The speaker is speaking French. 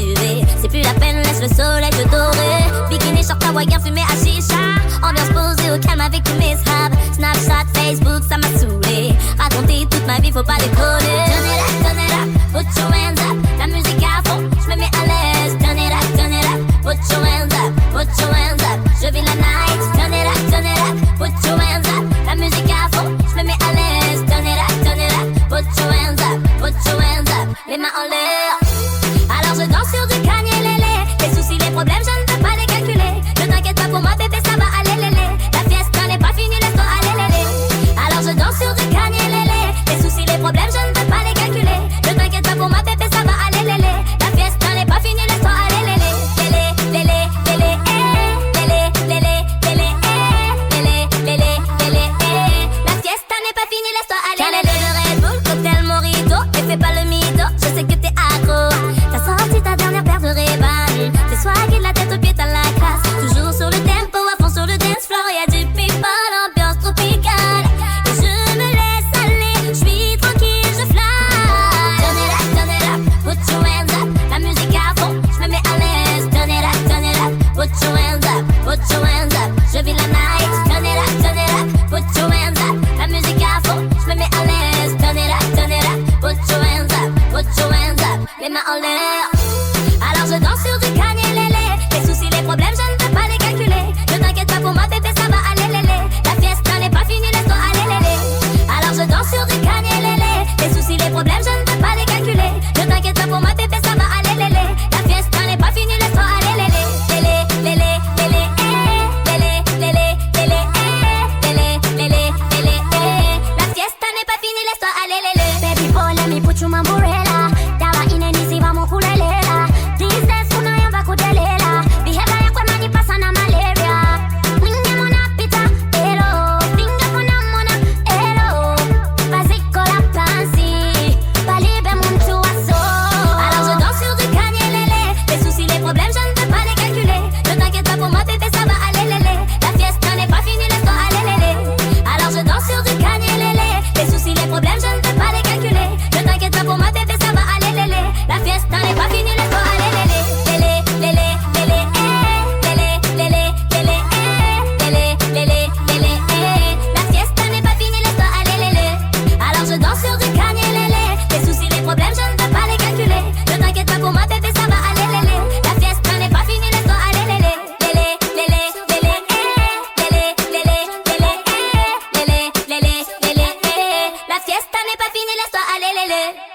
SUV. C'est plus la peine, laisse le soleil te dorer. Bikini, short hawaïen, fumé à chicha. Ambiance posée au calme avec tous mes sables. Snapchat, Facebook, ça m'a saoulé. Raconter toute ma vie, faut pas décoller. Turn it up, put your hands up. La musique à fond, j'me mets à l'aise. Turn it up, put your hands up, put your hands up. Je vis la night. Turn it up, put your hands up. La musique à fond, j'me mets à l'aise. Turn it up, put your hands up, put your hands up. Les mains en l'air. Alors je danse sur du Kanye Lélé. Les soucis, les problèmes, je ne peux pas les calculer. Ne t'inquiète pas pour moi bébé, ça va aller lélé. La fiesta n'est pas finie, laisse-toi aller lélé. Alors je danse sur du Kanye Lélé. Les soucis, les problèmes, je ne peux pas les calculer. Ne t'inquiète pas pour moi bébé, ça va aller lélé. La fiesta n'est pas finie, laisse-toi aller lélé. Lélé, lélé, lélé, lélé, lélé, lélé, lélé, lélé, lélé. La fiesta n'est pas finie, laisse-toi aller lélé. Le Red Bull, cocktail Morito. Et fais pas le mytho, je sais que t'es accro. T'as sorti ta dernière paire de Ray-Ban. T'es swaggy de la tête aux pieds, t'as la classe. Toujours sur le tempo, à fond sur le dance floor. Y'a du people, ambiance tropicale. Et je me laisse aller, j'suis tranquille, je fly. Turn it up, put your hands up. La musique à fond, j'me mets à l'aise. Turn it up, put your hands up, put your hands up. Je vis la night. Turn it up, put your hands up. La musique à fond, j'me mets à l'aise. Turn it up, put your hands up, put your hands up. Les mains en l'air. Alors je danse sur du Kanye Lélé. Les soucis, les problèmes, je ne peux pas les calculer. Ne t'inquiète pas pour moi bébé, ça va aller lélé. La fiesta n'est pas finie, laisse-toi aller lélé. Alors je danse sur du Kanye Lélé. Les soucis, les problèmes, je ne peux pas les calculer. Ne t'inquiète pas pour moi bébé, ça va aller lélé. La fiesta n'est pas finie, laisse-toi aller lélé. Lélé, lélé, lélé, lélé, lélé, lélé, lélé, lélé, lélé. La fiesta n'est pas finie, laisse-toi aller lélé. Baby boy, let me put you my umbrella. Dawa inenisi vamos kulelela. These days kuna yamba kudelela. Behavior yakwe mani pasa na malaria. Ninge mona pita, ero. Finga kona mona, ero. Basico la pansi. Balibe muntu aso. Alors je danse sur du Kanye Lélé. Les soucis, les problèmes, je ne peux pas les calculer. Ne t'inquiète pas pour moi bébé, ça va aller lélé. La fiesta n'est pas finie, laisse-toi aller lélé. Alors je danse sur du Kanye Lélé. Les soucis, les problèmes, je ne peux pas les calculer. Ne t'inquiète pas pour moi bébé, ça va aller lélé. La fiesta n'est pas finie, laisse-toi aller lélé. Lélé, lélé, lélé, lélé, lélé, lélé, lélé, lélé, lélé. La fiesta n'est pas finie, laisse-toi aller lélé. Alors je danse sur du Kanye Lélé. Les soucis, les problèmes, je ne peux pas les calculer. Ne t'inquiète pas pour moi bébé, ça va aller lélé. La fiesta n'est pas finie, laisse-toi aller lélé. Lélé, lélé, lélé, lélé, lélé, lélé, lélé, lélé, lélé. La fiesta n'est pas finie, laisse-toi aller lélé.